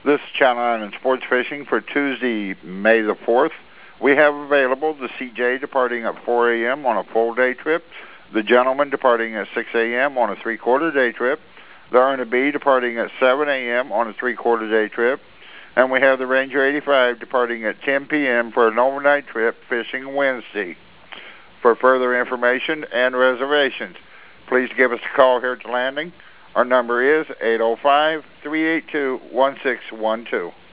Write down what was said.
This is Channel Island Sports Fishing for Tuesday, May the 4th. We have available the CJ departing at 4 a.m. on a full-day trip, the Gentleman departing at 6 a.m. on a three-quarter-day trip, the Erna B departing at 7 a.m. on a three-quarter-day trip, and we have the Ranger 85 departing at 10 p.m. for an overnight trip fishing Wednesday. For further information and reservations, please give us a call here at the landing. Our number is 805-382-1612.